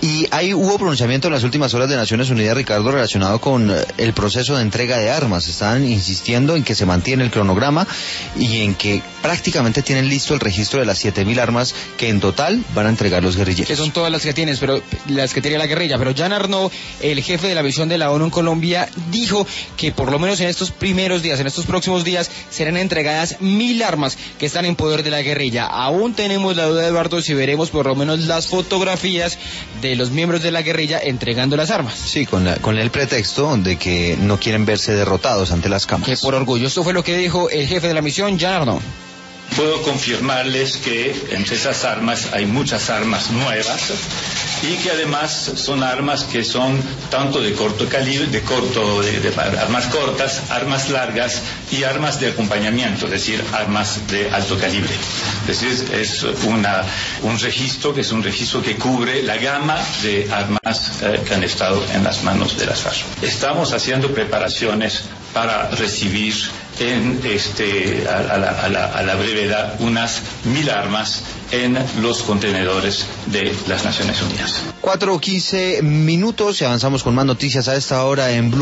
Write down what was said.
Y hubo pronunciamiento en las últimas horas de Naciones Unidas, Ricardo, relacionado con el proceso de entrega de armas. Están insistiendo en que se mantiene el cronograma y en que prácticamente tienen listo el registro de las 7.000 armas que en total van a entregar los guerrilleros. Que son todas las que tiene la guerrilla. Pero Jean Arnaud, el jefe de la misión de la ONU en Colombia, dijo que por lo menos en estos próximos días, serán entregadas 1.000 armas que están en poder de la guerrilla. Aún tenemos la duda, Eduardo, si veremos por lo menos las fotografías de los miembros de la guerrilla entregando las armas. Sí, con el pretexto de que no quieren verse derrotados ante las cámaras. Que por orgullo. Esto fue lo que dijo el jefe de la misión, Jean Arnaud. Puedo confirmarles que entre esas armas hay muchas armas nuevas y que además son armas que son tanto de corto calibre, de armas cortas, armas largas y armas de acompañamiento, es decir, armas de alto calibre. Es decir, es un registro que cubre la gama de armas que han estado en las manos de las FARC. Estamos haciendo preparaciones para recibir a la brevedad unas 1.000 armas en los contenedores de las Naciones Unidas. 4:15 y avanzamos con más noticias a esta hora en Blue.